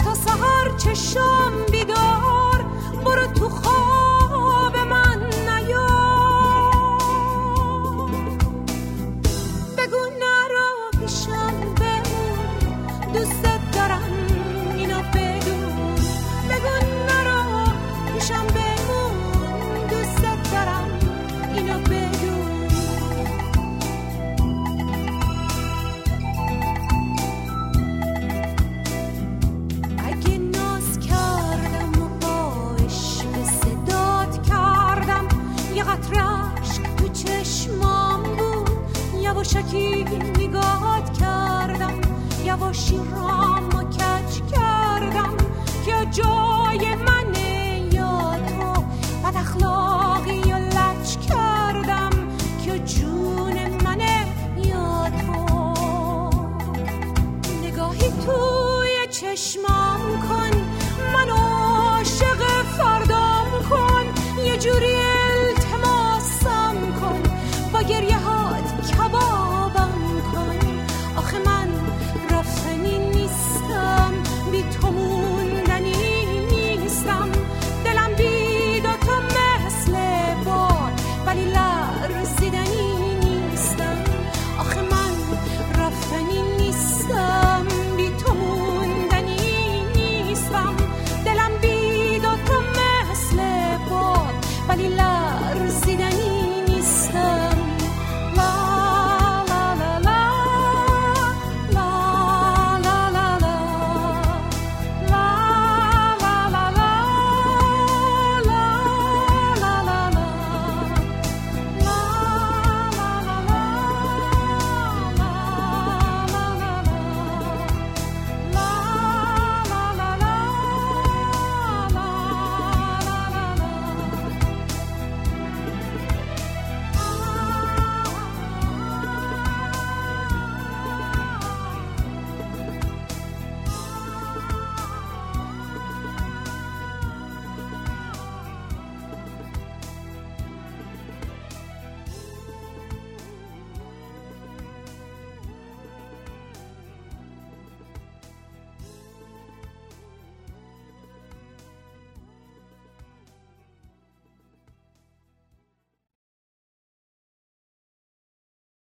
تا سحر چشم بیدار، برو تو خواب من نیا. بگو نرو پیشم بمون، دوست دارم اینو بدون. بگو نرو پیشم بمون، دوست دارم اینو بدون. اگه ناز کردم و با عشق صدات کردم، یه قطره اشک تو چشمام بود، یواشکی نگاهت کردم، یواشی رام